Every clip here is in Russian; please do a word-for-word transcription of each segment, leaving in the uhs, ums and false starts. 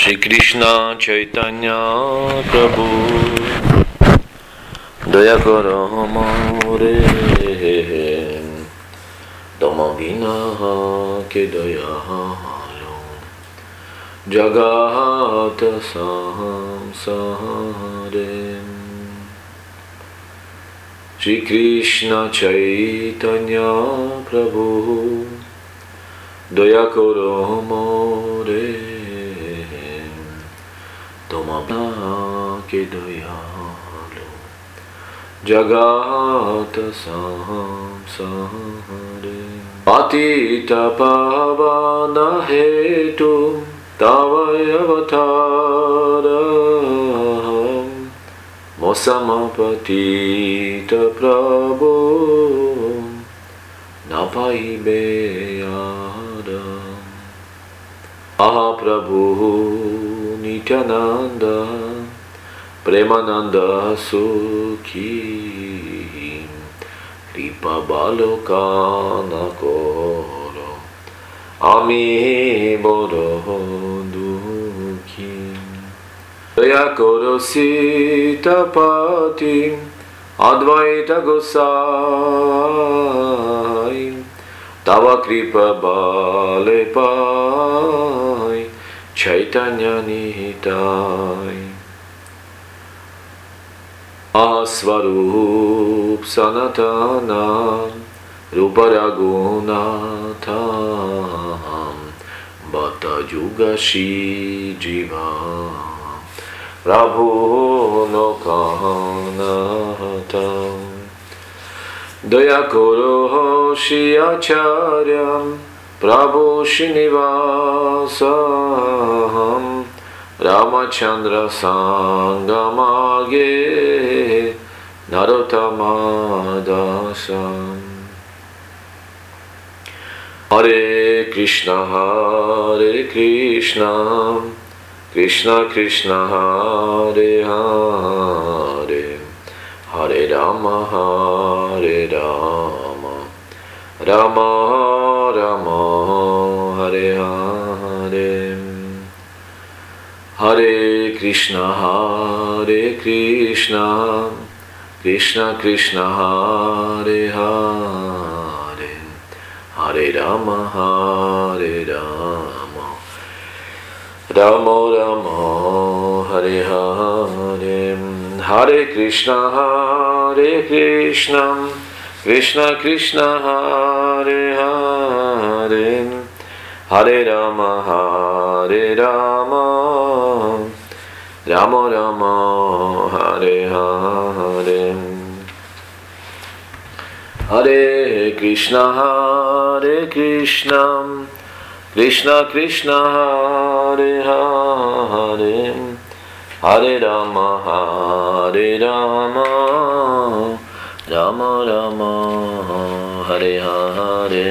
Shri Krishna Chaitanya Prabhu Daya Karo More Damavina Ke Dayalo Jagata Samsare Shri Krishna Chaitanya Prabhu Daya Karo More Tomabna ke dayalo Jagata samsare Patita pavana hetu Tavayavataram Mosamapatita prabhu Napaibeyadam Aha Prabhu Nityananda Premananda Sukhi Kripa Balokana Koro Ami Boro Dukhi Daya Koro Sita Pati Advaita Gosai Tava Kripa Bale Pai Chaitanya Nitai Asvarup Sanatana Ruparagunatam Bata Jugashi Jiva Prabhu Lokanatam Daya Koro Shri Acharyam Prabhu Srinivasam Ramachandra Sangamage Narottama Dasam Hare Krishna Hare Krishna Krishna Krishna Hare Hare Hare Rama Hare Rama Rama Rama Hare Hare Hare Krishna Hare Krishna Krishna Krishna Hare Hare Hare Rama Hare Rama Rama Rama Hare Hare Hare Krishna Hare Krishna Krishna Krishna Hare Hare Hare Rama Hare Rama Rama Rama Hare Hare Hare Krishna Hare Krishna Krishna Krishna Hare Hare Hare Rama Hare Rama Rama Rama Hare Hare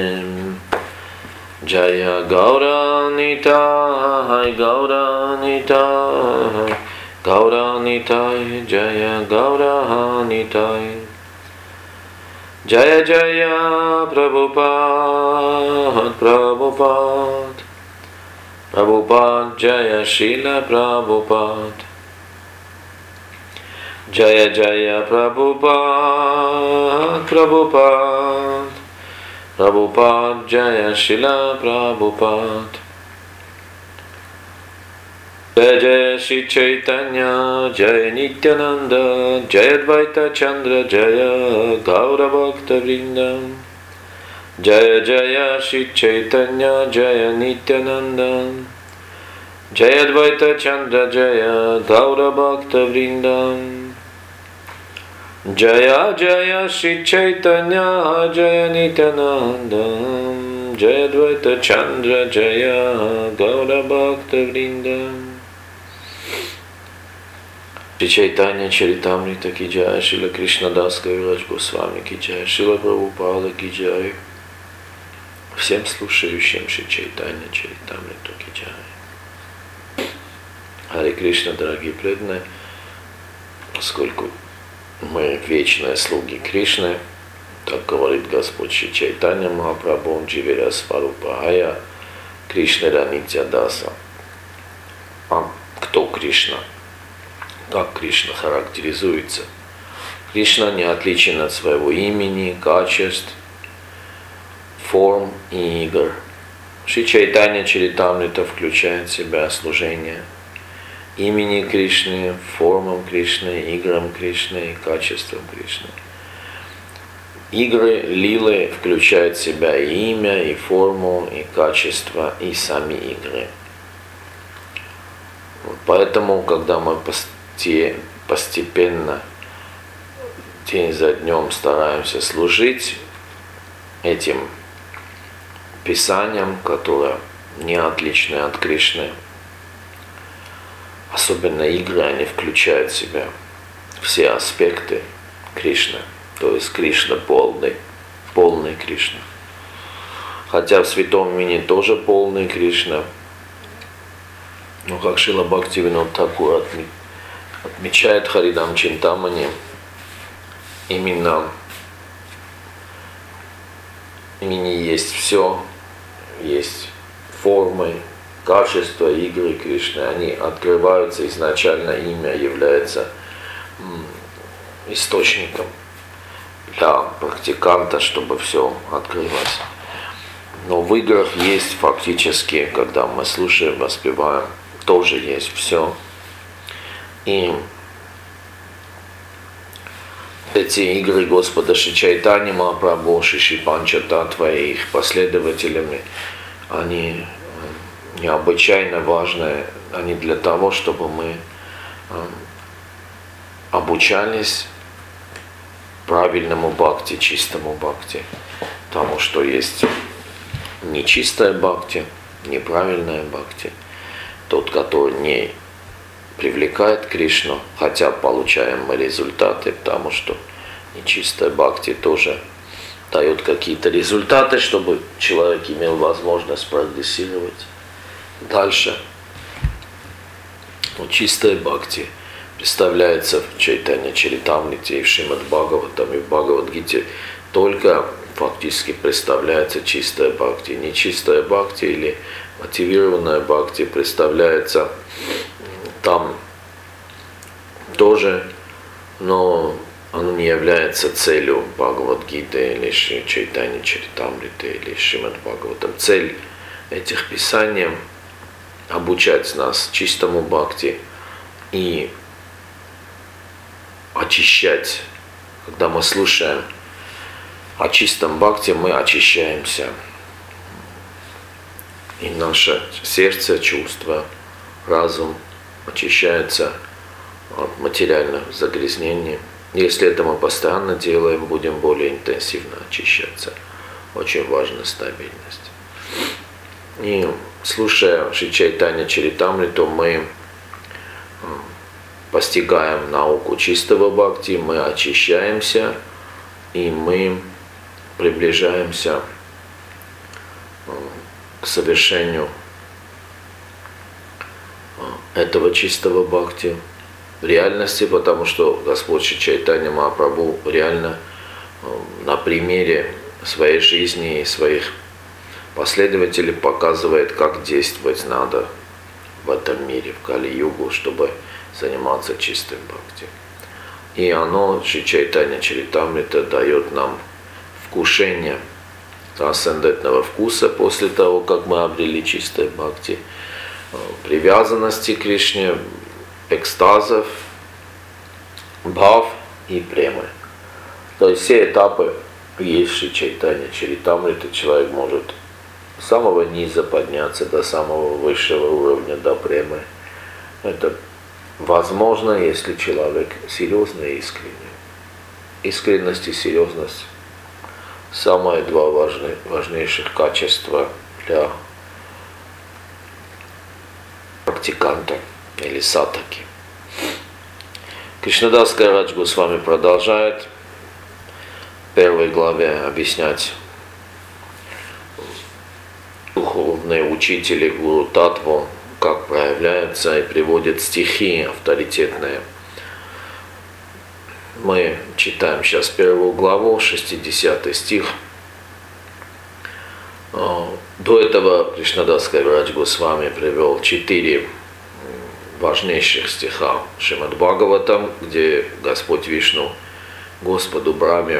Jaya Gaura Nitai Gaura Nitai Gaura Nitai Jaya Gaura Nitai Jaya Jaya Prabhupada Prabhupada Prabhupada Jaya Srila Prabhupada Jaya Jaya Prabhupada Prabhupada Prabhupada Jaya Srila Prabhupada Jaya Jaya Shri Chaitanya Jaya Nityananda Jaya Advaita Chandra Jaya Gaura Bhakta Vrindam Jaya Jaya Shri Chaitanya Jaya Nityananda Jaya Advaita Chandra Jaya Gaura Bhakta Vrindam Jaya Jaya Shri Chaitanya Jaya Nityananda Jaya Advaita Chandra Jaya Gaura Bhakta Vrindam Shri Chaitanya Charitamrita ki jai, Srila Krishna Das Kaviraj Goswami ki jai, Srila Prabhupada ki jai, всем слушающим Шри Чайтанья Чаритамриту ки джай. Харе Кришна, дорогие преданные, поскольку мы вечные слуги Кришны, так говорит Господь Шри Чайтанья Махапрабху Дживиря Сварупая Кришна Ранитья Даса. А кто Кришна? Как Кришна характеризуется? Кришна не отличен от своего имени, качеств, форм и игр. Шри Чайтанья Чаритамрита включает в себя служение имени Кришны, формам Кришны, играм Кришны и качествам Кришны. Игры, лилы включают в себя и имя, и форму, и качество, и сами игры. Вот поэтому, когда мы постепенно, день за днем стараемся служить этим писаниям, которые не отличны от Кришны, особенно игры, они включают в себя все аспекты Кришны. То есть Кришна полный, полный Кришна. Хотя в Святом Имени тоже полный Кришна. Но как Шрила Бхактивинод Тхакур отмечает Харидам Чинтамани, именно в имени есть все, есть формы, качества игры Кришны. Они открываются изначально, имя является источником для практиканта, чтобы все открылось. Но в играх есть фактически, когда мы слушаем, воспеваем, тоже есть все. И эти игры Господа Шри Чайтаньи Махапрабху, Шри Панча Татва и их последователями, они необычайно важны. Они для того, чтобы мы обучались правильному бхакти, чистому бхакти. Потому что есть нечистая бхакти, неправильная бхакти. Тот, который не привлекает Кришну, хотя получаем мы результаты, потому что нечистая бхакти тоже дает какие-то результаты, чтобы человек имел возможность прогрессировать дальше. Но чистая бхакти представляется в Чайтанья Чаритамрите и в Шримад Бхагаватам и в Бхагавад-гите только фактически представляется чистая бхакти. Нечистая бхакти или мотивированная бхакти представляется там тоже, но оно не является целью Бхагавад-гиты или Шри Чайтанья Чаритамриты или Шримад Бхагаватам. Цель этих писаний — обучать нас чистому бхакти и очищать. Когда мы слушаем о чистом бхакти, мы очищаемся. И наше сердце, чувства, разум очищается от материальных загрязнений. Если это мы постоянно делаем, будем более интенсивно очищаться. Очень важна стабильность. И слушая Шри Чайтанья Чаритамриту, мы постигаем науку чистого бхакти, мы очищаемся, и мы приближаемся к совершению этого чистого бхакти в реальности, потому что Господь Шри Чайтанья Махапрабху реально на примере своей жизни и своих последователей показывает, как действовать надо в этом мире, в Кали-югу, чтобы заниматься чистым бхакти. И оно, Шри Чайтанья Чаритамрита, дает нам вкушение трансцендентного вкуса после того, как мы обрели чистое бхакти, привязанности к Кришне, экстазов, бхав и премы. То есть все этапы есть в Шри Чайтанья Чаритамрите. Человек может с самого низа подняться до самого высшего уровня, до премы. Это возможно, если человек серьезный и искренний. Искренность и серьезность – самые два важные, важнейших качества для практиканта или сатаки. Кришнадас Кавирадж Госвами продолжает в первой главе объяснять духовные учители Гуру Татву, как проявляются, и приводит стихи авторитетные. Мы читаем сейчас первую главу, шестидесятый стих. До этого Кришнадас Кавирадж Госвами привел четыре важнейших стихах Шримад Бхагаватам, где Господь Вишну Господу Брахме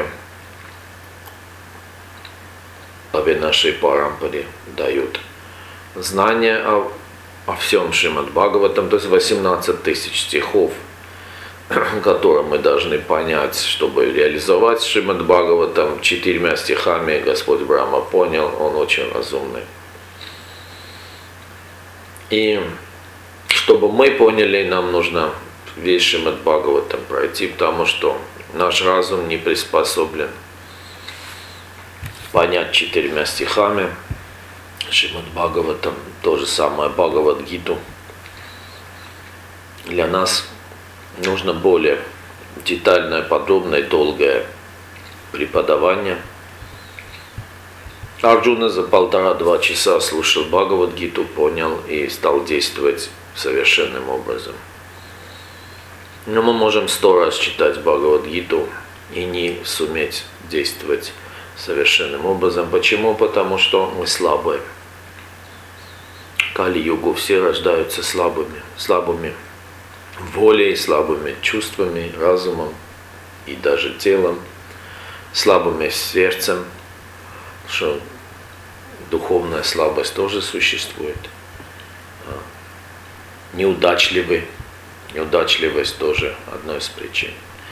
Авинаши Парампаре дают знания о, о всем Шримад Бхагаватам, то есть восемнадцать тысяч стихов, которые мы должны понять, чтобы реализовать Шримад Бхагаватам. Четырьмя стихами Господь Брахма понял, он очень разумный. И чтобы мы поняли, нам нужно весь Шримад Бхагаватам пройти, потому что наш разум не приспособлен понять четырьмя стихами Шримад Бхагаватам, то же самое Бхагавад-гиту. Для нас нужно более детальное, подробное, долгое преподавание. Арджуна за полтора-два часа слушал Бхагавад-гиту, понял и стал действовать совершенным образом. Но мы можем сто раз читать Бхагавад-гиту и не суметь действовать совершенным образом. Почему? Потому что мы слабые. Кали-югу все рождаются слабыми, слабыми волей, слабыми чувствами, разумом и даже телом, слабыми сердцем, что духовная слабость тоже существует. Неудачливый, неудачливость тоже одна из причин.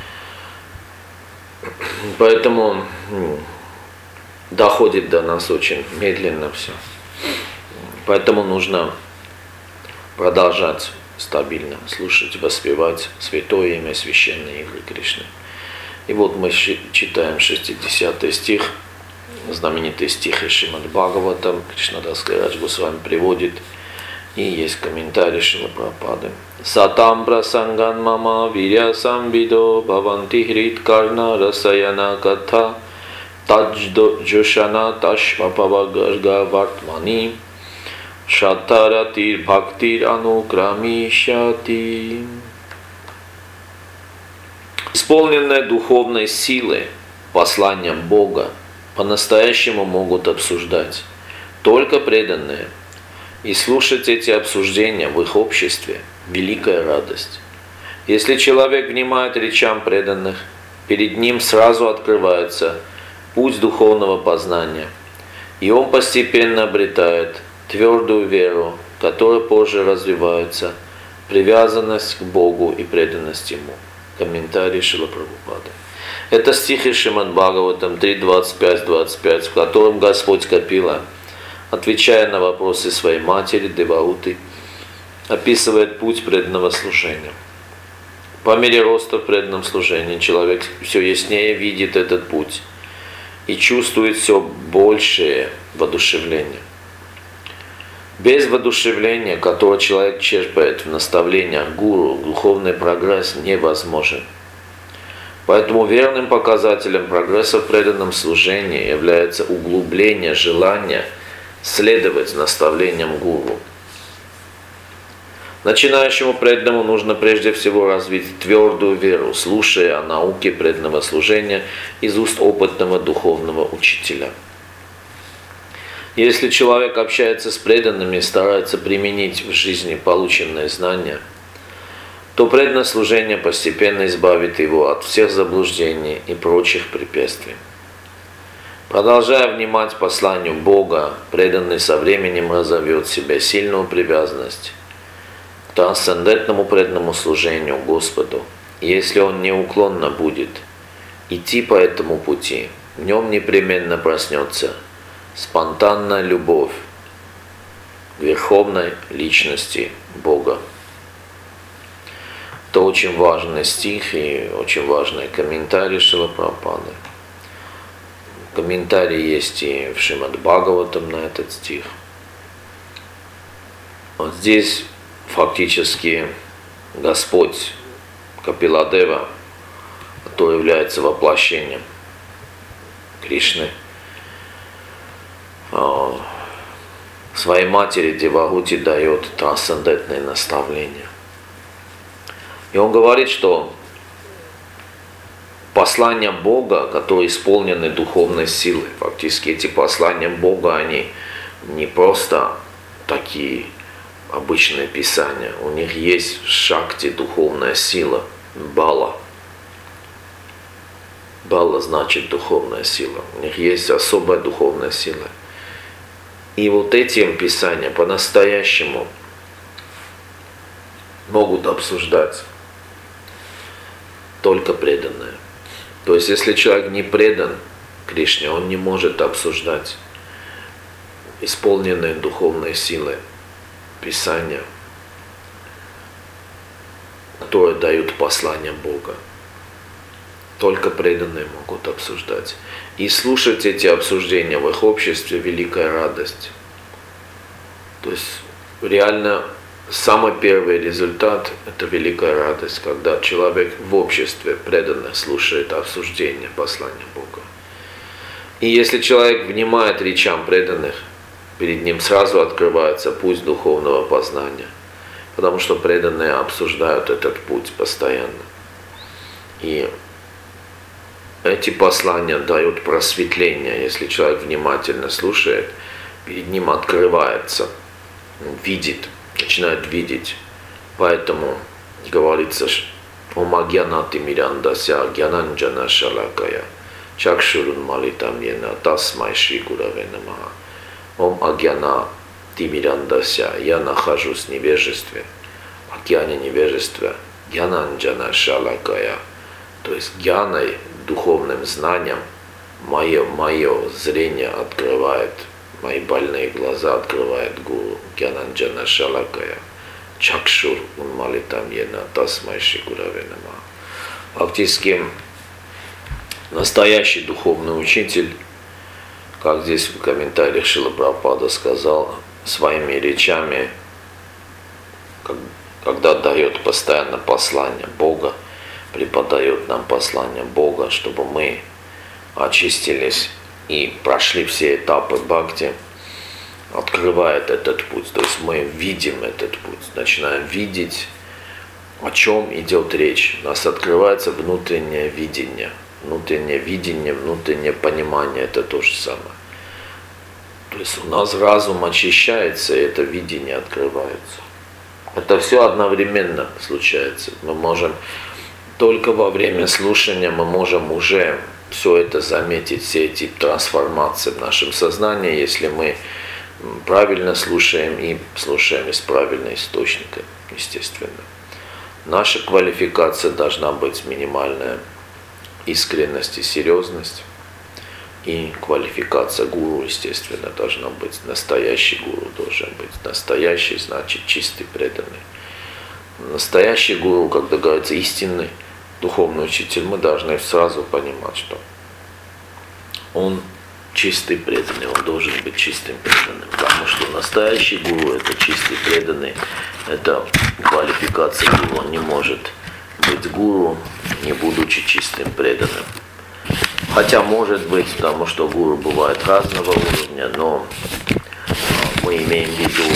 Поэтому доходит до нас очень медленно все. Поэтому нужно продолжать стабильно слушать, воспевать святое имя, священные игры Кришны. И вот мы читаем шестидесятый стих, знаменитый стих из Шримад Бхагаватам, Кришнадас Кавираджа Госвами приводит, и есть комментарий Шрила Прабхупады. Сатам прасанган мама виря самвидо бхаванти хрит карна расаяна катха тадждо джошана ташмапавагарга вартмани шатаратир бхактир анукрамишати. Исполненные духовной силы послания Бога по-настоящему могут обсуждать только преданные. И слушать эти обсуждения в их обществе – великая радость. Если человек внимает речам преданных, перед ним сразу открывается путь духовного познания, и он постепенно обретает твердую веру, которая позже развивается, привязанность к Богу и преданность Ему. Комментарий Шрила Прабхупады. Это стих из Шримад Бхагаватам три двадцать пять двадцать пять, в котором Господь Капила, отвечая на вопросы своей матери Девауты, описывает путь преданного служения. По мере роста в преданном служении человек все яснее видит этот путь и чувствует все большее воодушевление. Без воодушевления, которое человек черпает в наставлениях гуру, духовный прогресс невозможен. Поэтому верным показателем прогресса в преданном служении является углубление желания следовать наставлениям гуру. Начинающему преданному нужно прежде всего развить твердую веру, слушая о науке преданного служения из уст опытного духовного учителя. Если человек общается с преданными и старается применить в жизни полученные знания, то преданное служение постепенно избавит его от всех заблуждений и прочих препятствий. Продолжая внимать посланию Бога, преданный со временем разовьет в себе сильную привязанность к трансцендентному преданному служению Господу. И если он неуклонно будет идти по этому пути, в нем непременно проснется спонтанная любовь к верховной личности Бога. Это очень важный стих и очень важный комментарий Шрилы Прабхупады. Комментарий есть и в Шримад Бхагаватам на этот стих. Вот здесь фактически Господь Капиладева, который является воплощением Кришны, своей матери Девагути дает трансцендентные наставления. И он говорит, что послания Бога, которые исполнены духовной силой, фактически эти послания Бога, они не просто такие обычное писание. У них есть в шакти духовная сила, бала. Бала значит духовная сила. У них есть особая духовная сила. И вот этим писания по-настоящему могут обсуждать только преданные. То есть, если человек не предан Кришне, он не может обсуждать исполненные духовной силы Писания, которые дают послание Бога. Только преданные могут обсуждать. И слушать эти обсуждения в их обществе — великая радость. То есть реально самый первый результат — это великая радость, когда человек в обществе преданных слушает обсуждение послания Бога. И если человек внимает речам преданных, перед ним сразу открывается путь духовного познания, потому что преданные обсуждают этот путь постоянно. И эти послания дают просветление. Если человек внимательно слушает, перед ним открывается, видит, начинает видеть. Поэтому говорится, «Ом агьянати мирандася гьянанджана шалакая, чакшурун малитам йена тасмай шри гураве намаха». Ом агьяна ти мирандася, я нахожусь в невежестве, в океане невежества, гьянанджана шалакая. То есть гьяной, духовным знанием, мое, мое зрение открывает, мои больные глаза открывает Гуру Гьянанджана Шалакая. Чакшур малитам йена тасмай шри гураве намаха. Фактически настоящий духовный учитель, как здесь в комментариях Шрила Прабхупада сказал, своими речами, когда дает постоянно послание Бога, преподает нам послание Бога, чтобы мы очистились и прошли все этапы бхакти, открывает этот путь. То есть мы видим этот путь, начинаем видеть, о чем идет речь. У нас открывается внутреннее видение. Внутреннее видение, внутреннее понимание — это то же самое. То есть у нас разум очищается, и это видение открывается. Это все одновременно случается. Мы можем только во время слушания мы можем уже все это заметить, все эти трансформации в нашем сознании, если мы правильно слушаем и слушаем из правильного источника, естественно. Наша квалификация должна быть минимальная, искренность и серьезность. И квалификация гуру, естественно, должна быть. Настоящий гуру должен быть. Настоящий значит чистый, преданный. Настоящий гуру, когда говорится истинный духовный учитель, мы должны сразу понимать, что он чистый, преданный, он должен быть чистым, преданным. Потому что настоящий гуру — это чистый, преданный, это квалификация гуру. Он не может быть гуру, не будучи чистым, преданным. Хотя может быть, потому что гуру бывает разного уровня, но мы имеем в виду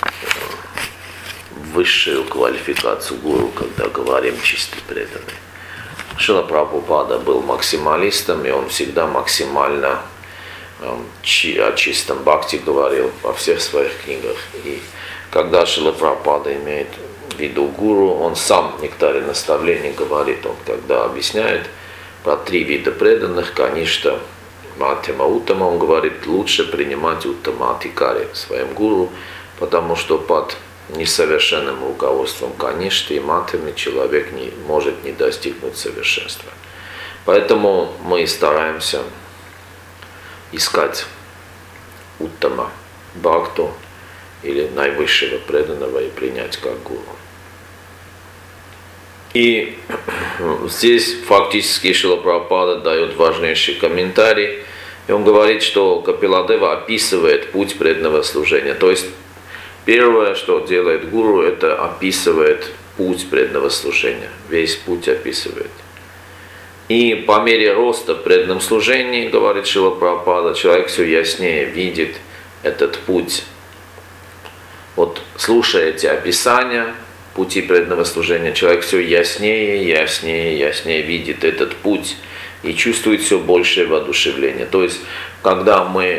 высшую квалификацию гуру, когда говорим чистый, преданный. Шрила Прабхупада был максималистом, и он всегда максимально о чистом бхакти говорил во всех своих книгах. И когда Шрила Прабхупада имеет в виду гуру, он сам в нектаре наставлений говорит, он когда объясняет про три вида преданных, Каништа, Матхьяма, Уттама, он говорит, лучше принимать Уттама Адхикари своим гуру, потому что под несовершенным руководством Каништы и Матхьямы человек не может не достигнуть совершенства. Поэтому мы стараемся искать Уттама, Бхакту или наивысшего преданного и принять как гуру. И здесь фактически Шрила Прабхупада дает важнейший комментарий, и он говорит, что Капиладева описывает путь преданного служения. То есть первое, что делает гуру, это описывает путь преданного служения, весь путь описывает. И по мере роста в преданном служении, говорит Шрила Прабхупада, человек все яснее видит этот путь. Вот слушая эти описания пути преданного служения, человек все яснее, яснее, яснее видит этот путь и чувствует все большее воодушевление. То есть, когда мы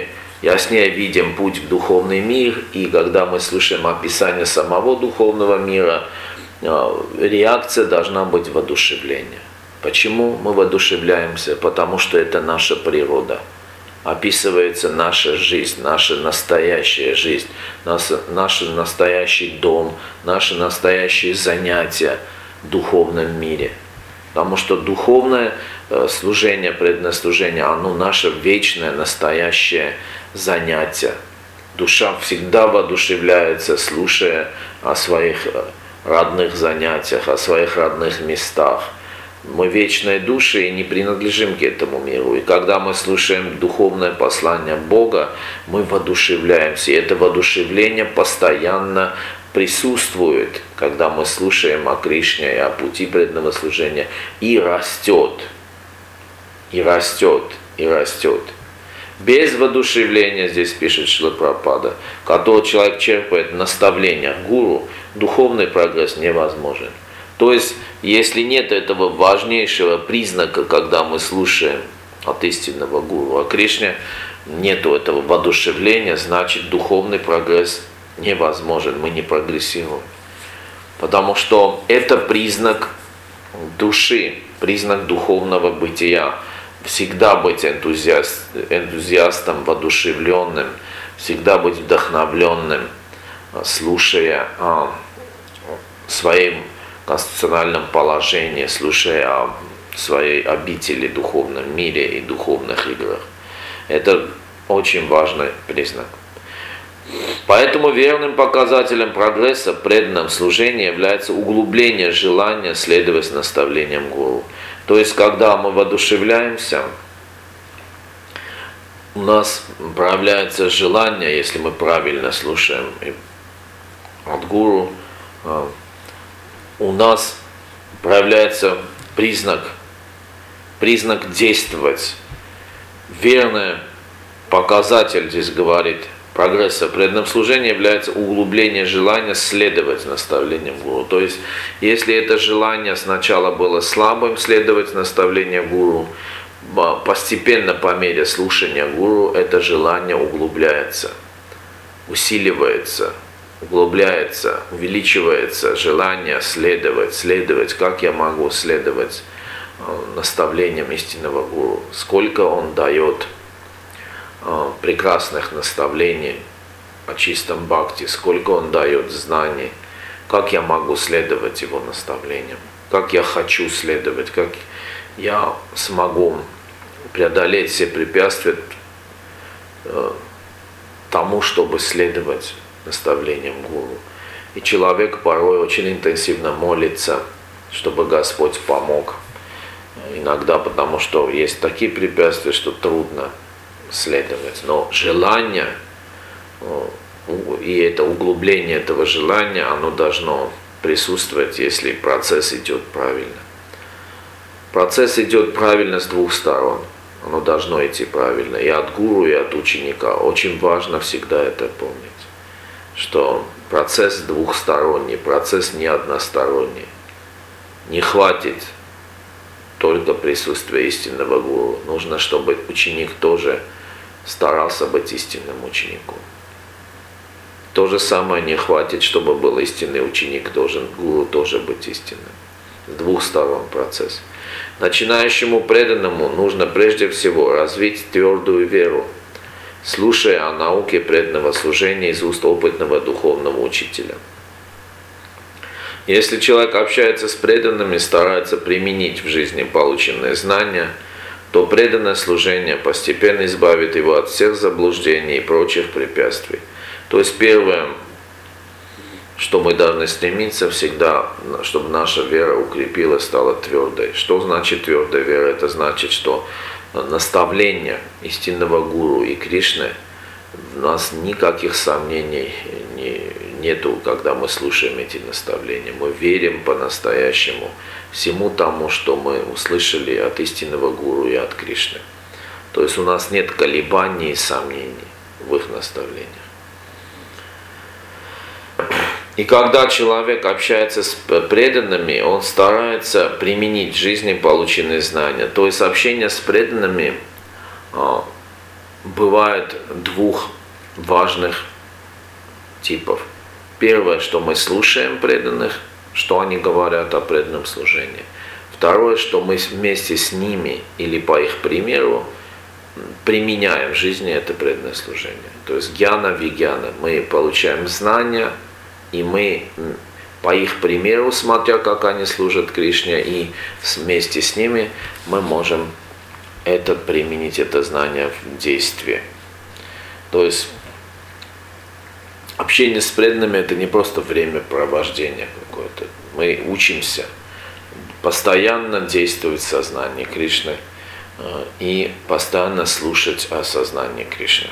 яснее видим путь в духовный мир, и когда мы слышим описание самого духовного мира, реакция должна быть воодушевление. Почему мы воодушевляемся? Потому что это наша природа. Описывается наша жизнь, наша настоящая жизнь, наш, наш настоящий дом, наши настоящие занятия в духовном мире. Потому что духовное служение, преданное оно наше вечное, настоящее занятие. Душа всегда воодушевляется, слушая о своих родных занятиях, о своих родных местах. Мы вечные души и не принадлежим к этому миру. И когда мы слушаем духовное послание Бога, мы воодушевляемся. И это воодушевление постоянно присутствует, когда мы слушаем о Кришне и о пути преданного служения. И растет, и растет, и растет. Без воодушевления, здесь пишет Шрила Прабхупада, который человек черпает наставления гуру, духовный прогресс невозможен. То есть, если нет этого важнейшего признака, когда мы слушаем от истинного гуру о Кришне, нету этого воодушевления, значит духовный прогресс невозможен, мы не прогрессируем. Потому что это признак души, признак духовного бытия. Всегда быть энтузиаст, энтузиастом, воодушевленным, всегда быть вдохновленным, слушая о своем конституциональном положении, слушая о своей обители в духовном мире и духовных играх. Это очень важный признак. Поэтому верным показателем прогресса в преданном служении является углубление желания следовать наставлениям гуру. То есть, когда мы воодушевляемся, у нас проявляется желание, если мы правильно слушаем от гуру, у нас проявляется признак, признак действовать. Верный показатель, здесь говорит, прогресса в преданном служении является углубление желания следовать наставлениям гуру. То есть, если это желание сначала было слабым, следовать наставлениям гуру, постепенно по мере слушания гуру это желание углубляется, усиливается, углубляется, увеличивается желание следовать, следовать, как я могу следовать наставлениям истинного гуру, сколько он дает прекрасных наставлений о чистом бхакти, сколько он дает знаний, как я могу следовать его наставлениям, как я хочу следовать, как я смогу преодолеть все препятствия тому, чтобы следовать наставлениям гуру. И человек порой очень интенсивно молится, чтобы Господь помог. Иногда потому, что есть такие препятствия, что трудно следовать. Но желание и это углубление этого желания, оно должно присутствовать, если процесс идет правильно. Процесс идет правильно с двух сторон. Оно должно идти правильно. И от гуру, и от ученика. Очень важно всегда это помнить. Что процесс двухсторонний, процесс не односторонний. Не хватит только присутствия истинного гуру. Нужно, чтобы ученик тоже старался быть истинным учеником. То же самое не хватит, чтобы был истинный ученик, должен гуру тоже быть истинным. С двух сторон процесс. Начинающему преданному нужно прежде всего развить твердую веру, слушая о науке преданного служения из уст опытного духовного учителя. Если человек общается с преданными, старается применить в жизни полученные знания, то преданное служение постепенно избавит его от всех заблуждений и прочих препятствий. То есть первое, что мы должны стремиться всегда, чтобы наша вера укрепилась, стала твердой. Что значит твердая вера? Это значит, что наставления истинного гуру и Кришны, у нас никаких сомнений не, нету, когда мы слушаем эти наставления. Мы верим по-настоящему всему тому, что мы услышали от истинного гуру и от Кришны. То есть у нас нет колебаний и сомнений в их наставлениях. И когда человек общается с преданными, он старается применить в жизни полученные знания. То есть общение с преданными бывает двух важных типов. Первое, что мы слушаем преданных, что они говорят о преданном служении. Второе, что мы вместе с ними или по их примеру применяем в жизни это преданное служение. То есть гьяна вигьяна. Мы получаем знания, и мы по их примеру, смотря как они служат Кришне, и вместе с ними мы можем это применить, это знание в действии. То есть общение с преданными — это не просто времяпровождение какое-то. Мы учимся постоянно действовать в сознании Кришны и постоянно слушать о сознании Кришны.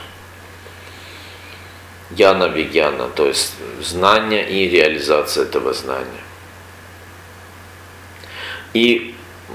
Гьяна вигьяна, то есть знание и реализация этого знания. И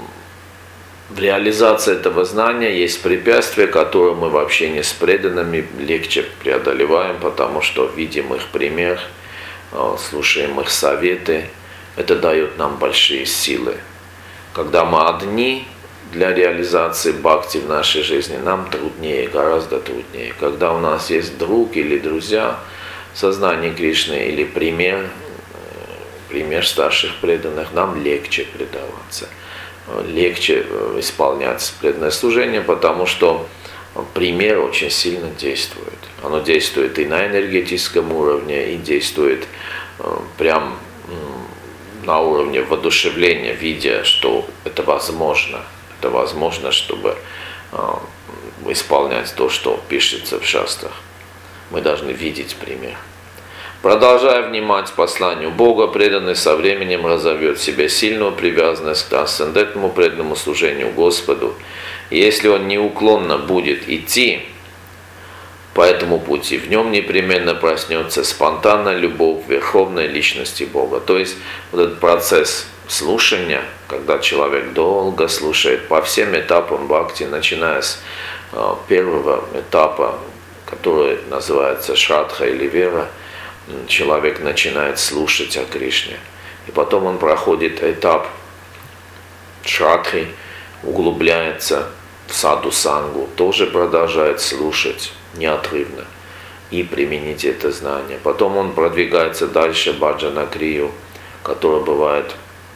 в реализации этого знания есть препятствия, которые мы в общении с преданными легче преодолеваем, потому что видим их пример, слушаем их советы. Это дает нам большие силы. Когда мы одни для реализации бхакти в нашей жизни, нам труднее, гораздо труднее. Когда у нас есть друг или друзья в сознании Кришны, или пример, пример старших преданных, нам легче предаваться, легче исполнять преданное служение, потому что пример очень сильно действует. Оно действует и на энергетическом уровне, и действует прям на уровне воодушевления, видя, что это возможно. Это возможно, чтобы исполнять то, что пишется в шастрах. Мы должны видеть пример. Продолжая внимать посланию Бога, преданный со временем разовьет в себе сильную привязанность к трансцендентному преданному служению Господу. И если он неуклонно будет идти по этому пути, в нем непременно проснется спонтанная любовь к верховной личности Бога. То есть вот этот процесс слушания, когда человек долго слушает по всем этапам бхакти, начиная с первого этапа, который называется шрадха или вера, человек начинает слушать о Кришне. И потом он проходит этап шрадхи, углубляется в саду сангу, тоже продолжает слушать неотрывно и применить это знание. Потом он продвигается дальше баджана крию, который бывает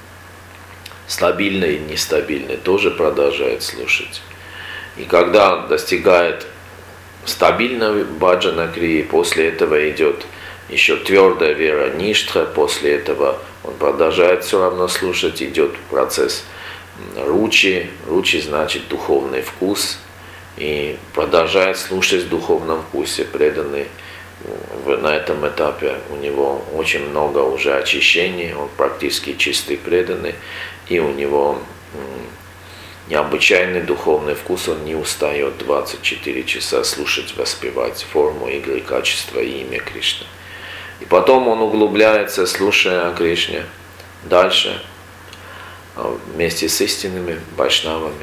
стабильный и нестабильный, тоже продолжает слушать. И когда достигает стабильного баджана крии, после этого идет еще твердая вера ништха, после этого он продолжает все равно слушать, идет процесс ручи, ручи значит духовный вкус, и продолжает слушать в духовном вкусе. Преданный на этом этапе, у него очень много уже очищений, он практически чистый преданный, и у него необычайный духовный вкус, он не устает двадцать четыре часа слушать, воспевать форму, игры, качество и имя Кришны. И потом он углубляется, слушая о Кришне, дальше, вместе с истинными вайшнавами,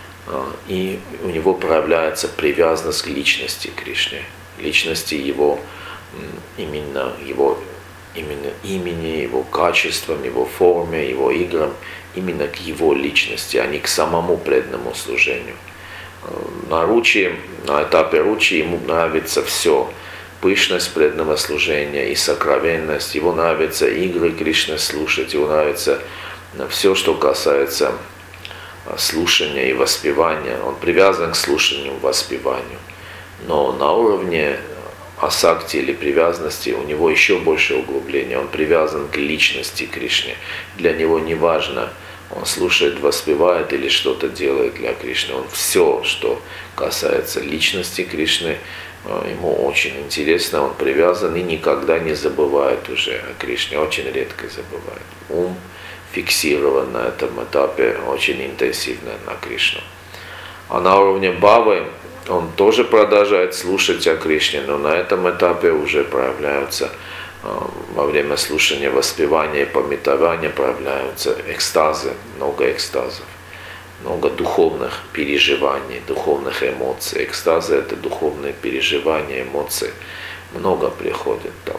и у него проявляется привязанность к личности Кришны, личности его, именно его именно имени, его качествам, его форме, его играм, именно к его личности, а не к самому преданному служению. На ручи, на этапе ручи ему нравится все. Пышность преданного служения и сокровенность. Ему нравятся игры Кришны слушать, ему нравится все, что касается слушания и воспевания. Он привязан к слушанию и воспеванию. Но на уровне асакти или привязанности у него еще больше углубления. Он привязан к личности Кришны. Для него не важно, он слушает, воспевает или что-то делает для Кришны. Он все, что касается личности Кришны, ему очень интересно, он привязан и никогда не забывает уже о Кришне, очень редко забывает. Ум фиксирован на этом этапе очень интенсивно на Кришну. А на уровне бхавы он тоже продолжает слушать о Кришне, но на этом этапе уже проявляются, во время слушания, воспевания и памятования проявляются экстазы, много экстазов, много духовных переживаний, духовных эмоций. Экстазы — это духовные переживания, эмоции, много приходит там.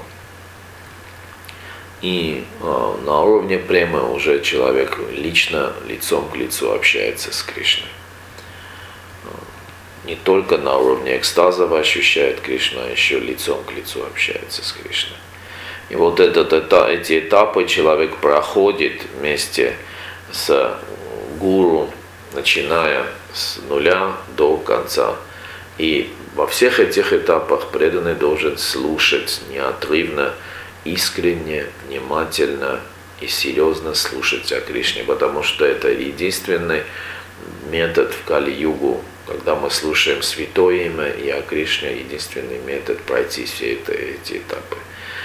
И э, на уровне премы уже человек лично, лицом к лицу общается с Кришной. не только на уровне экстаза ощущает Кришну, а еще лицом к лицу общается с Кришной. И вот этот, это, эти этапы человек проходит вместе с гуру, начиная с нуля до конца. И во всех этих этапах преданный должен слушать неотрывно, искренне, внимательно и серьезно слушать о Кришне, потому что это единственный метод в Кали-югу, когда мы слушаем святое имя и о Кришне, единственный метод пройти все это, эти этапы.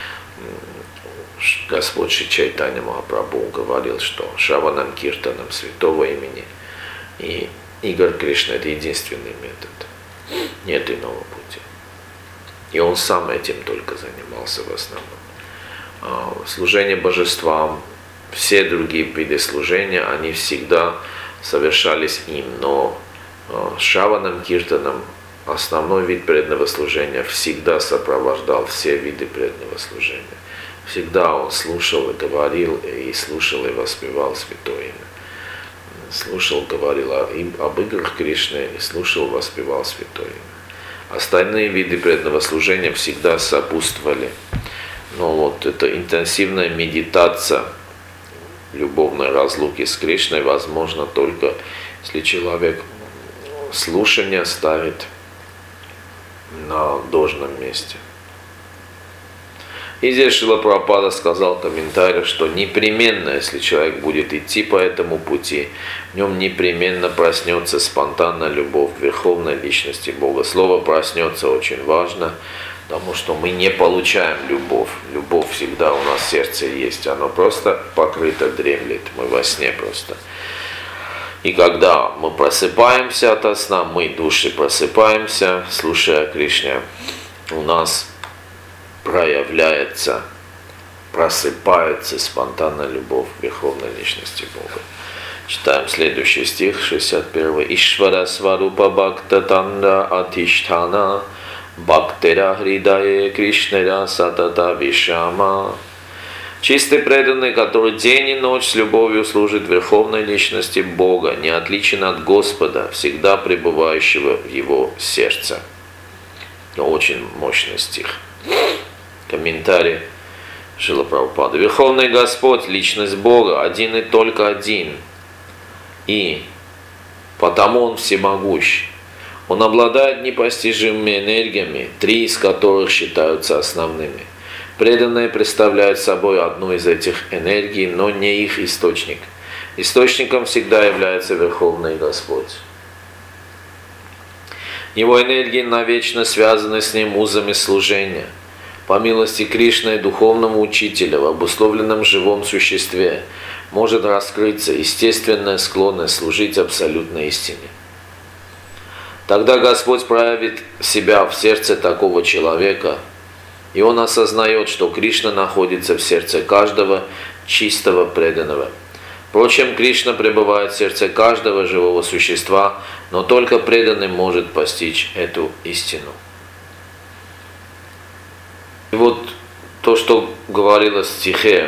Господь Шри Чайтанья Махапрабху говорил, что Шраванам Киртанам святого имени и Игорь Кришна — это единственный метод. Нет иного пути. И он сам этим только занимался в основном. Служение божествам, все другие виды служения, они всегда совершались им, но Шраванам Киртанам основной вид преданного служения всегда сопровождал все виды преданного служения. Всегда он слушал и говорил, и слушал и воспевал святое имя. Слушал, говорил об играх Кришны, и слушал, воспевал святое имя. Остальные виды преданного служения всегда сопутствовали. Но вот эта интенсивная медитация любовной разлуки с Кришной возможно только, если человек слушание ставит на должном месте. И здесь Шрила Прабхупада сказал в комментариях, что непременно, если человек будет идти по этому пути, в нем непременно проснется спонтанная любовь к Верховной Личности Бога. Слово «проснется» очень важно, потому что мы не получаем любовь. Любовь всегда у нас в сердце есть, оно просто покрыто, дремлет, мы во сне просто. И когда мы просыпаемся ото сна, мы, души, просыпаемся, слушая Кришне, у нас проявляется, просыпается спонтанная любовь к Верховной Личности Бога. Читаем следующий стих, шестьдесят первый. Ишвара сварупа бхакта танда атиштхана бхактера хридае кришнера сатата вишама. Чистый преданный, который день и ночь с любовью служит Верховной Личности Бога, не отличен от Господа, всегда пребывающего в его сердце. Очень мощный стих. Комментарий Шрила Прабхупады. Верховный Господь, Личность Бога, один и только один. И потому Он всемогущ. Он обладает непостижимыми энергиями, три из которых считаются основными. Преданные представляют собой одну из этих энергий, но не их источник. Источником всегда является Верховный Господь. Его энергии навечно связаны с Ним узами служения. По милости Кришны, духовному учителю, в обусловленном живом существе, может раскрыться естественная склонность служить абсолютной истине. Тогда Господь проявит себя в сердце такого человека, и он осознает, что Кришна находится в сердце каждого чистого преданного. Впрочем, Кришна пребывает в сердце каждого живого существа, но только преданный может постичь эту истину. И вот то, что говорилось в стихе,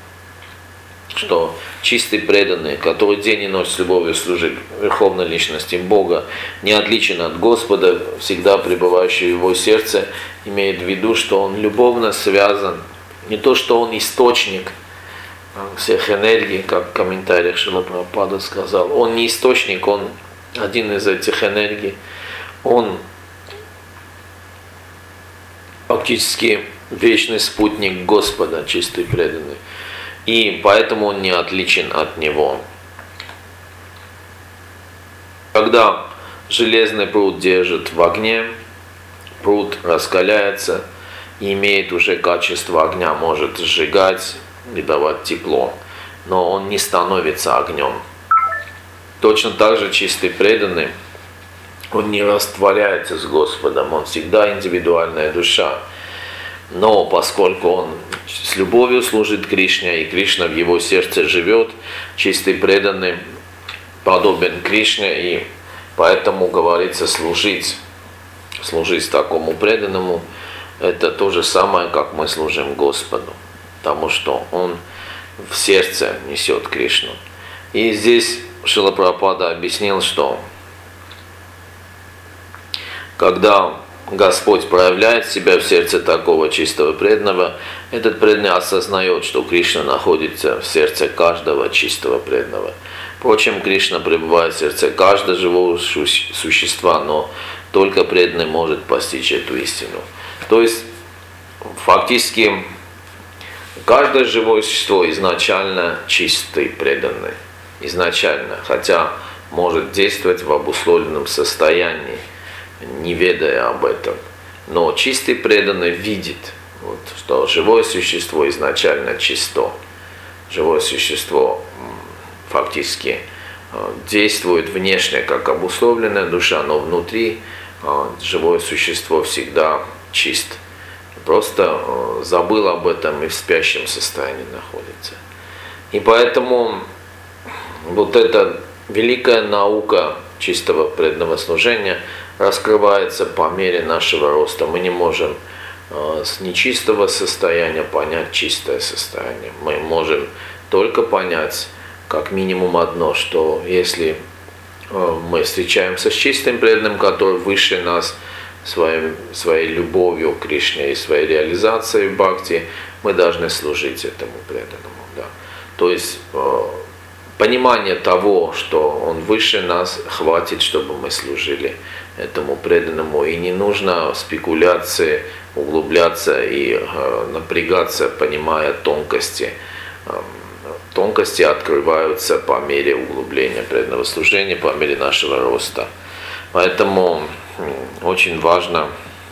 что чистый преданный, который день и ночь с любовью служит Верховной Личности Бога, не отличен от Господа, всегда пребывающий в его сердце, имеет в виду, что он любовно связан, не то, что он источник всех энергий, как в комментариях Шрила Прабхупада сказал, он не источник, он один из этих энергий, он фактически вечный спутник Господа, чистый преданный. И поэтому он не отличен от него. Когда железный пруд держит в огне, пруд раскаляется и имеет уже качество огня, может сжигать и давать тепло, но он не становится огнем. Точно так же чистый преданный, он не растворяется с Господом, он всегда индивидуальная душа. Но поскольку он с любовью служит Кришне, и Кришна в его сердце живет, чистый преданный подобен Кришне, и поэтому говорится служить, служить такому преданному, это то же самое, как мы служим Господу, потому что он в сердце несет Кришну. И здесь Шрила Прабхупада объяснил, что Когда Господь проявляет себя в сердце такого чистого преданного, этот преданный осознает, что Кришна находится в сердце каждого чистого преданного. Впрочем, Кришна пребывает в сердце каждого живого существа, но только преданный может постичь эту истину. То есть, фактически, каждое живое существо изначально чистый преданный. Изначально, хотя может действовать в обусловленном состоянии, не ведая об этом. Но чистый преданный видит, вот, что живое существо изначально чисто. Живое существо фактически действует внешне как обусловленная душа, но внутри живое существо всегда чист. Просто забыл об этом и в спящем состоянии находится. И поэтому вот эта великая наука чистого преданного служения раскрывается по мере нашего роста. Мы не можем с нечистого состояния понять чистое состояние. Мы можем только понять как минимум одно, что если мы встречаемся с чистым преданным, который выше нас своим, своей любовью к Кришне и своей реализацией в бхакти, мы должны служить этому преданному. Да. То есть понимание того, что он выше нас, хватит, чтобы мы служили этому преданному. И не нужно спекуляции, углубляться и э, напрягаться, понимая тонкости. Э, тонкости открываются по мере углубления преданного служения, по мере нашего роста. Поэтому э, очень важно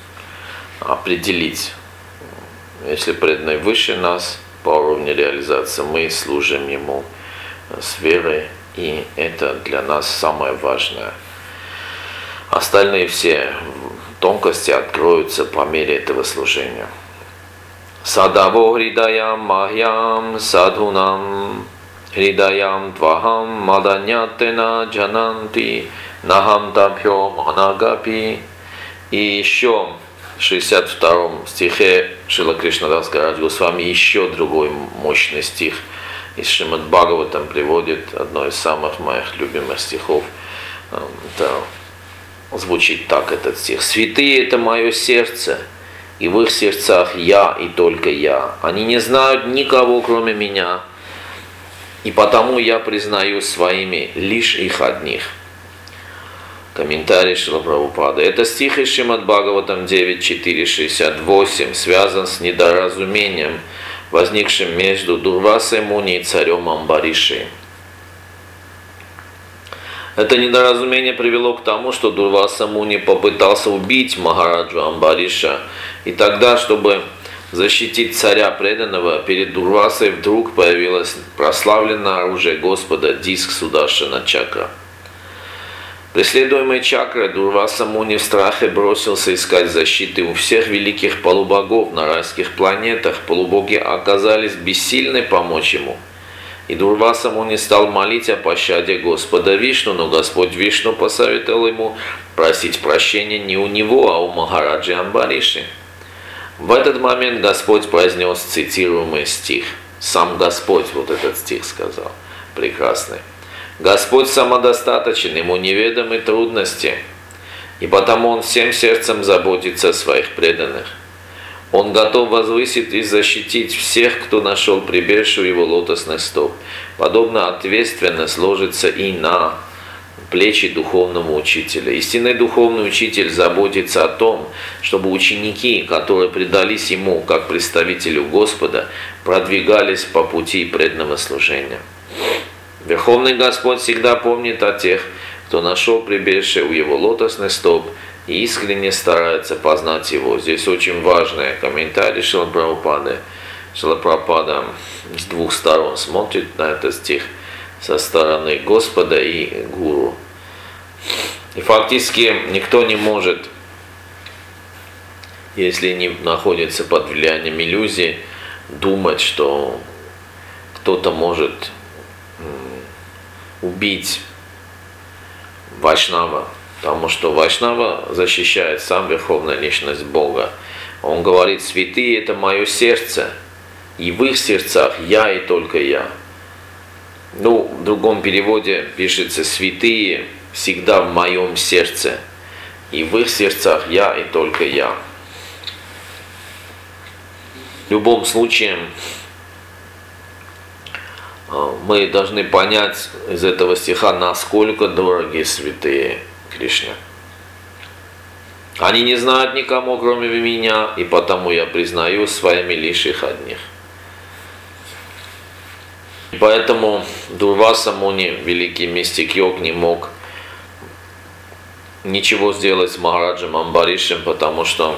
определить, если преданный выше нас по уровню реализации, мы служим ему с верой, и это для нас самое важное. Остальные все тонкости откроются по мере этого служения. Садаво хридаям махьям садхунам хридаям твахам маданьятена джананти нахам табхё манагапи. И еще в шестьдесят втором стихе Шрила Кришнадас Кавирадж Госвами еще другой мощный стих из Шримад Бхагаватам приводит, одно из самых моих любимых стихов. Это звучит так, этот стих. «Святые – это мое сердце, и в их сердцах я и только я. Они не знают никого, кроме меня, и потому я признаю своими лишь их одних». Комментарий Шрила Прабхупады. Это стих из Шримад Бхагаватам девять четыре шестьдесят восемь связан с недоразумением, возникшим между Дурвасой Муни и царем Амбариши. Это недоразумение привело к тому, что Дурваса Муни попытался убить Махараджу Амбариша, и тогда, чтобы защитить царя преданного, перед Дурвасой вдруг появилось прославленное оружие Господа, диск Сударшана Чакра. Преследуемый чакрой, Дурваса Муни в страхе бросился искать защиты у всех великих полубогов на райских планетах. Полубоги оказались бессильны помочь ему. И Дурваса Муни стал молить о пощаде Господа Вишну, но Господь Вишну посоветовал ему просить прощения не у него, а у Махараджи Амбариши. В этот момент Господь произнес цитируемый стих. Сам Господь вот этот стих сказал, прекрасный. Господь самодостаточен, ему неведомы трудности, и потому Он всем сердцем заботится о своих преданных. Он готов возвысить и защитить всех, кто нашел прибежище у Его лотосных стоп. Подобно ответственность ложится и на плечи духовного учителя. Истинный духовный учитель заботится о том, чтобы ученики, которые предались Ему как представителю Господа, продвигались по пути преданного служения. Верховный Господь всегда помнит о тех, кто нашел прибежище у Его лотосных стоп и искренне старается познать Его. Здесь очень важные комментарии Шрила Прабхупады. Шрила Прабхупада с двух сторон смотрит на этот стих, со стороны Господа и Гуру. И фактически никто не может, если не находится под влиянием иллюзии, думать, что кто-то может убить Вайшнава, потому что Вайшнава защищает сам Верховная Личность Бога. Он говорит: святые – это мое сердце, и в их сердцах я и только я. Ну, в другом переводе пишется: святые всегда в моем сердце, и в их сердцах я и только я. В любом случае, мы должны понять из этого стиха, насколько дороги святые Кришне. Они не знают никому, кроме меня, и потому я признаю своими лишь их одних. И поэтому Дурваса Муни, великий мистик йог, не мог ничего сделать с Махараджем Амбаришем, потому что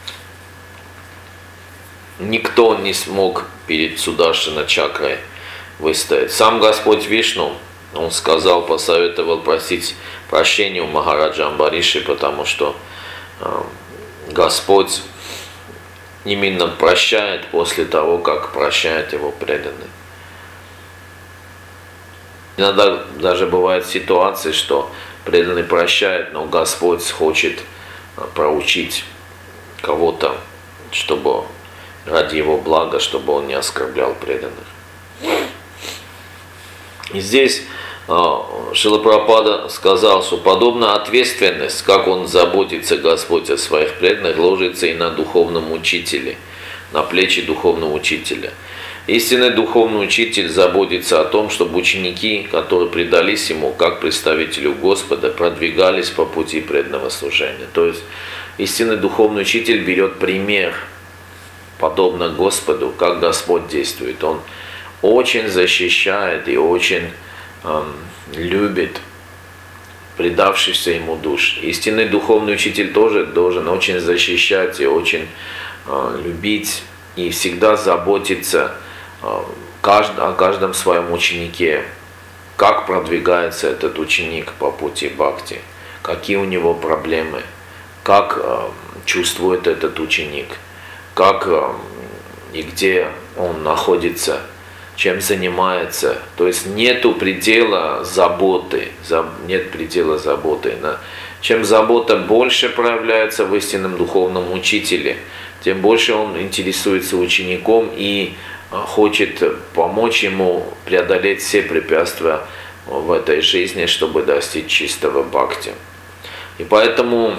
никто не смог перед Сударшина чакрой выстоять. Сам Господь Вишну, он сказал, посоветовал просить прощения у Махараджа Амбариши, потому что э, Господь именно прощает после того, как прощает его преданный. Иногда даже бывают ситуации, что преданный прощает, но Господь хочет проучить кого-то, чтобы ради его блага, чтобы он не оскорблял преданных. И здесь Шрила Прабхупада сказал, что подобная ответственность, как он заботится, Господь, о своих преданных, ложится и на духовном учителе, на плечи духовного учителя. Истинный духовный учитель заботится о том, чтобы ученики, которые предались ему как представителю Господа, продвигались по пути преданного служения. То есть истинный духовный учитель берет пример, подобно Господу, как Господь действует. Он очень защищает и очень эм, любит предавшихся ему душ. Истинный духовный учитель тоже должен очень защищать и очень э, любить и всегда заботиться э, кажд, о каждом своем ученике, как продвигается этот ученик по пути бхакти, какие у него проблемы, как э, чувствует этот ученик, как э, и где он находится, чем занимается. То есть нету предела заботы, нет предела заботы. Чем забота больше проявляется в истинном духовном учителе, тем больше он интересуется учеником и хочет помочь ему преодолеть все препятствия в этой жизни, чтобы достичь чистого бхакти. И поэтому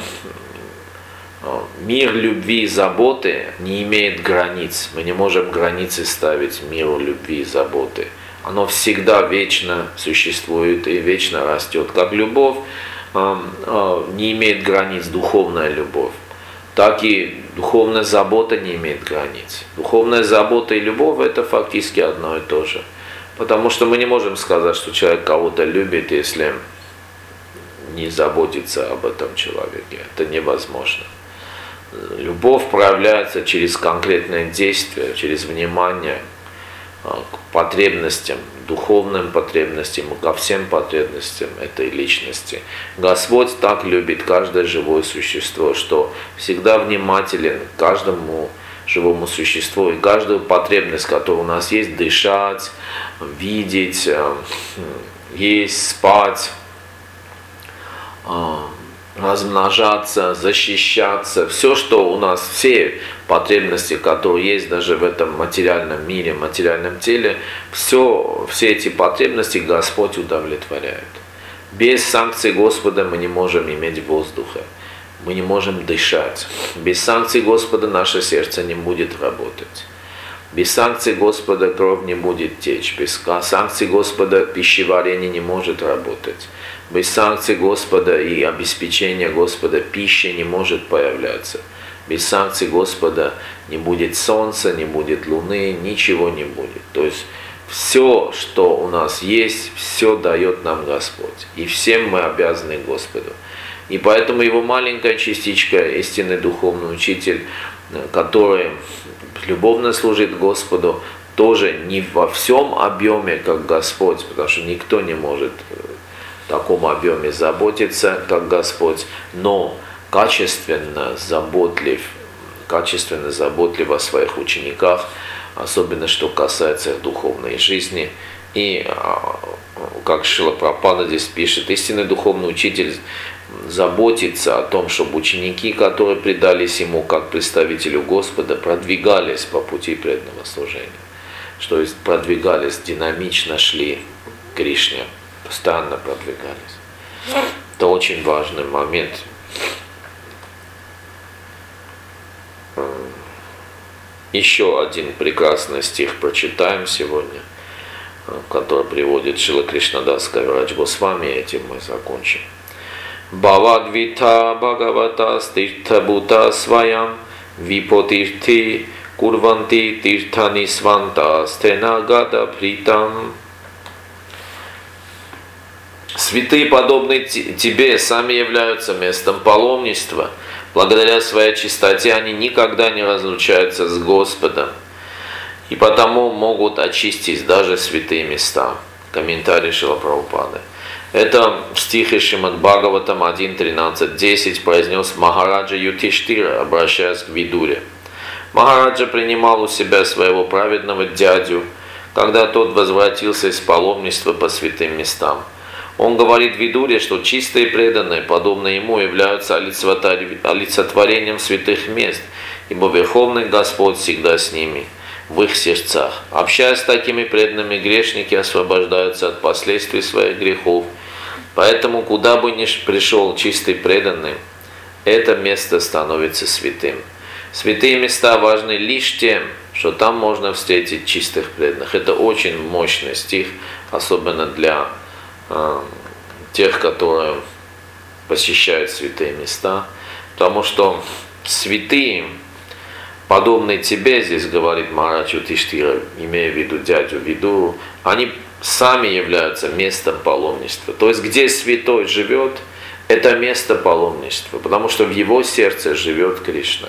мир любви и заботы не имеет границ. Мы не можем границы ставить миру любви и заботы. Оно всегда вечно существует и вечно растет. Как любовь не имеет границ, духовная любовь, так и духовная забота не имеет границ. Духовная забота и любовь – это фактически одно и то же. Потому что мы не можем сказать, что человек кого-то любит, если не заботится об этом человеке. Это невозможно. Любовь проявляется через конкретное действие, через внимание к потребностям, духовным потребностям, ко всем потребностям этой личности. Господь так любит каждое живое существо, что всегда внимателен к каждому живому существу и каждую потребность, которая у нас есть, дышать, видеть, есть, спать, размножаться, защищаться, все, что у нас, все потребности, которые есть даже в этом материальном мире, материальном теле, все, все эти потребности Господь удовлетворяет. Без санкций Господа мы не можем иметь воздуха, мы не можем дышать. Без санкций Господа наше сердце не будет работать. Без санкций Господа кровь не будет течь. Без санкций Господа пищеварение не может работать. Без санкций Господа и обеспечения Господа пища не может появляться. Без санкций Господа не будет солнца, не будет луны, ничего не будет. То есть все, что у нас есть, все дает нам Господь. И всем мы обязаны Господу. И поэтому его маленькая частичка, истинный духовный учитель, который любовно служит Господу, тоже не во всем объеме, как Господь, потому что никто не может в таком объеме заботиться, как Господь, но качественно заботлив, качественно заботлив о своих учениках, особенно что касается их духовной жизни. И, как Шрила Прабхупада здесь пишет, истинный духовный учитель заботится о том, чтобы ученики, которые предались ему как представителю Господа, продвигались по пути преданного служения. То есть продвигались, динамично шли к Кришне, постоянно продвигались. Это очень важный момент. еще один прекрасный стих прочитаем сегодня, который приводит Шрила Кришнадас Кавирадж Госвами, и этим мы закончим. Бхавадвита Бхагавата стиртха бхута сваям випотирти курванти тиртхани сванта стенагада притам. Святые, подобные тебе, сами являются местом паломничества. Благодаря своей чистоте они никогда не разлучаются с Господом, и потому могут очистить даже святые места. Комментарий Шрила Прабхупады. Это стих из Шримад Бхагаватам один тринадцать десять произнес Махараджа Юдхиштхира, обращаясь к Видуре. Махараджа принимал у себя своего праведного дядю, когда тот возвратился из паломничества по святым местам. Он говорит Видуре, что чистые преданные, подобные ему, являются олицетворением святых мест, ибо Верховный Господь всегда с ними, в их сердцах. Общаясь с такими преданными, грешники освобождаются от последствий своих грехов. Поэтому, куда бы ни пришел чистый преданный, это место становится святым. Святые места важны лишь тем, что там можно встретить чистых преданных. Это очень мощный стих, особенно для тех, которые посещают святые места, потому что святые, подобные тебе, здесь говорит Махарадж Юдхиштхира, имея в виду дядю Видуру, они сами являются местом паломничества. То есть, где святой живет, это место паломничества, потому что в его сердце живет Кришна.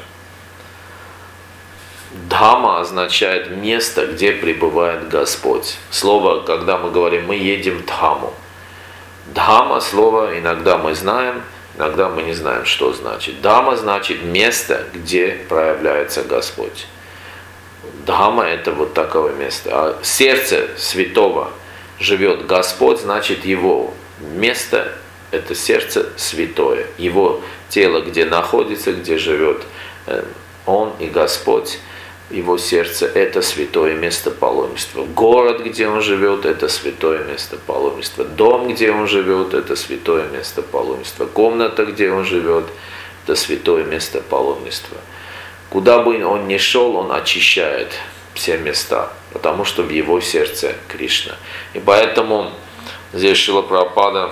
Дхама означает место, где пребывает Господь. Слово, когда мы говорим, мы едем в Дхаму. Дхама слово иногда мы знаем, иногда мы не знаем, что значит. Дхама значит место, где проявляется Господь. Дхама это вот такое место. А в сердце святого живет Господь, значит его место это сердце святое. Его тело, где находится, где живет Он и Господь. Его сердце – это святое место паломничества. Город, где он живет, это святое место паломничества. Дом, где он живет, это святое место паломничества. Комната, где он живет, это святое место паломничества. Куда бы он ни шел, он очищает все места, потому что в его сердце Кришна. И поэтому здесь Шрила Прабхупада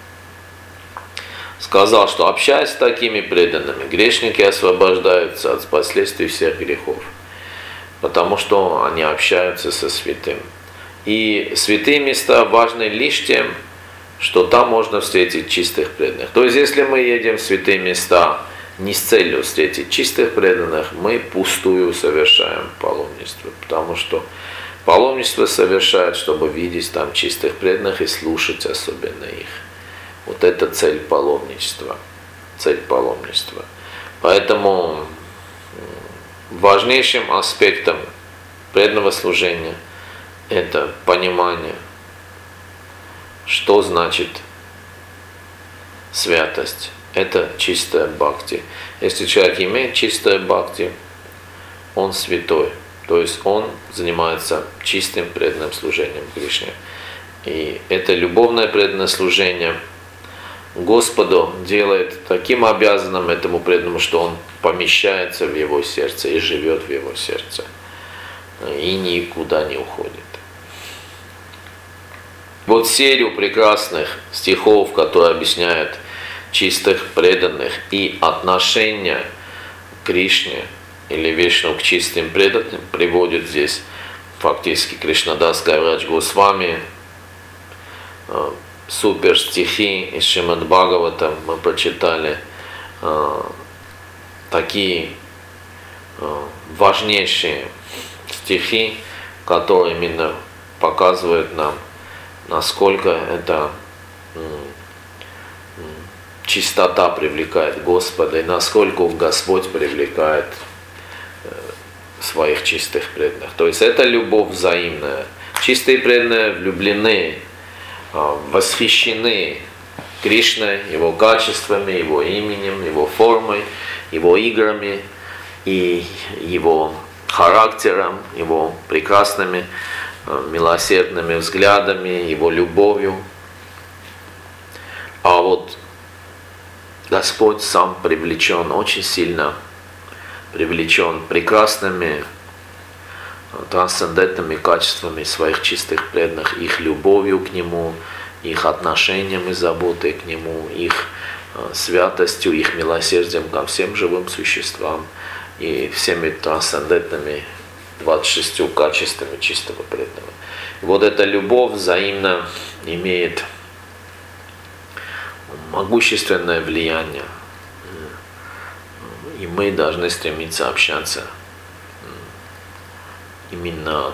сказал, что общаясь с такими преданными, грешники освобождаются от последствий всех грехов, потому что они общаются со святым. И святые места важны лишь тем, что там можно встретить чистых преданных. То есть, если мы едем в святые места не с целью встретить чистых преданных, мы пустую совершаем паломничество, потому что паломничество совершают, чтобы видеть там чистых преданных и слушать особенно их. Вот это цель паломничества. Цель паломничества. Поэтому важнейшим аспектом преданного служения это понимание, что значит святость. Это чистая бхакти. Если человек имеет чистое бхакти, он святой. То есть он занимается чистым преданным служением Кришне. И это любовное преданное служение Господу делает таким обязанным этому преданному, что он помещается в его сердце и живет в его сердце. И никуда не уходит. Вот серию прекрасных стихов, которые объясняют чистых преданных и отношение к Кришне или Вишну к чистым преданным, приводит здесь фактически Кришнадас Кавирадж Госвами. Супер стихи из Шримад Бхагаватам мы прочитали, э, такие э, важнейшие стихи, которые именно показывают нам, насколько эта э, э, чистота привлекает Господа и насколько Господь привлекает э, своих чистых преданных. То есть это любовь взаимная. Чистые преданные влюблены, восхищены Кришной, его качествами, его именем, его формой, его играми и его характером, его прекрасными милосердными взглядами, его любовью. А вот Господь сам привлечен, очень сильно привлечен прекрасными трансцендентными качествами своих чистых преданных, их любовью к Нему, их отношением и заботой к Нему, их святостью, их милосердием ко всем живым существам и всеми трансцендентными двадцать шестью качествами чистого преданного. И вот эта любовь взаимно имеет могущественное влияние, и мы должны стремиться общаться именно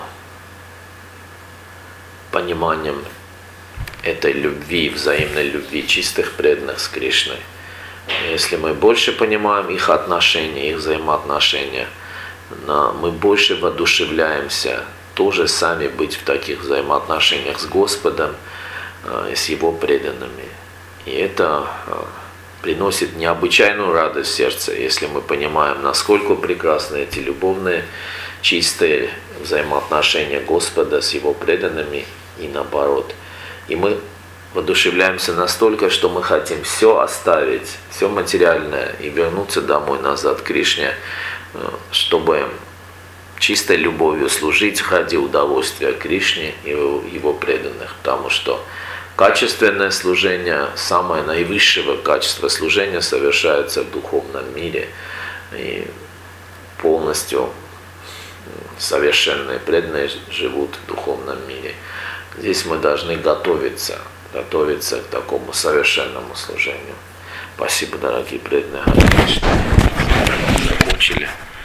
пониманием этой любви, взаимной любви чистых преданных с Кришной. Если мы больше понимаем их отношения, их взаимоотношения, мы больше воодушевляемся тоже сами быть в таких взаимоотношениях с Господом, с Его преданными. И это приносит необычайную радость в сердце, если мы понимаем, насколько прекрасны эти любовные, чистые взаимоотношения Господа с Его преданными и наоборот. И мы воодушевляемся настолько, что мы хотим все оставить, все материальное и вернуться домой назад к Кришне, чтобы чистой любовью служить ради удовольствия Кришне и Его преданных. Потому что качественное служение, самое наивысшего качества служения совершается в духовном мире. И полностью совершенные преданные живут в духовном мире. Здесь мы должны готовиться, готовиться к такому совершенному служению. Спасибо, дорогие преданные. Закончили.